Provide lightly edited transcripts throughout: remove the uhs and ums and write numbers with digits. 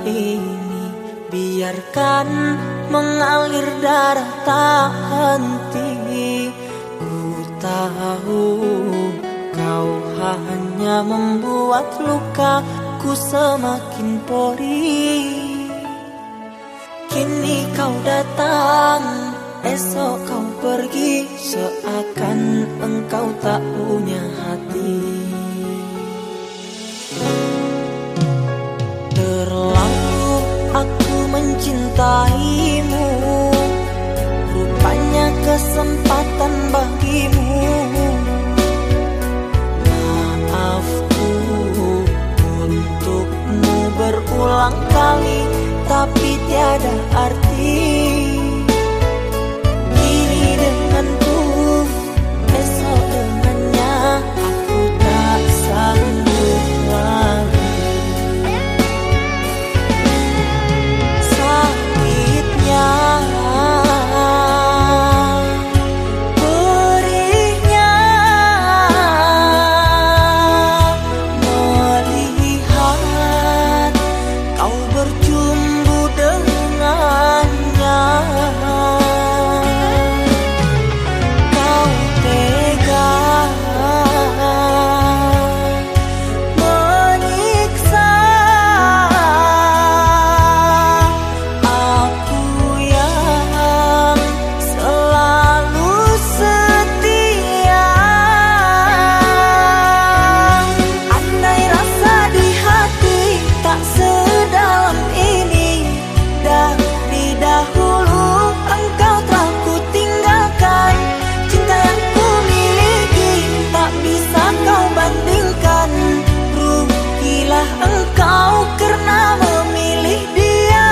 ini biarkan mengalir darah tak henti. Ku tahu kau hanya membuat lukaku semakin perih. Kini kau datang, esok kau pergi, seakan engkau tak punya hati. Terlalu aku mencintaimu, rupanya kesempatan bagimu. Maafku untukmu berulang kali, tapi tiada arti. Kini denganku, esok dengannya, aku tak sanggup lagi. Sakitnya, perihnya, melihat kau berjumpa dengannya. Kau tega menyiksa aku yang selalu setia. Andai rasa di hati tak sedalam ini, dari dahulu engkau telah ku tinggalkan. Cinta yang ku miliki tak bisa kau bandingkan. Rugilah engkau karena memilih dia.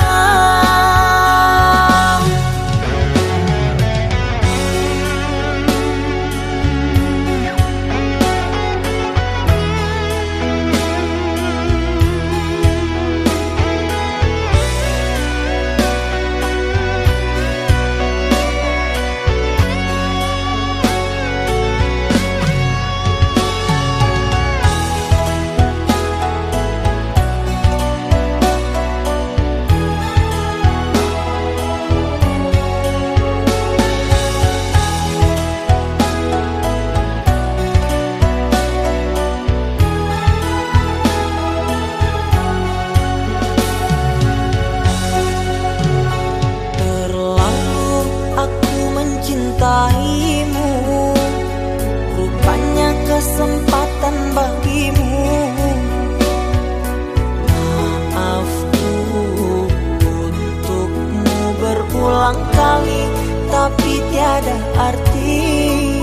Terlalu aku mencintaimu, rupanya kesempatan bagimu. Maafku untukmu berulang kali, tapi tiada arti.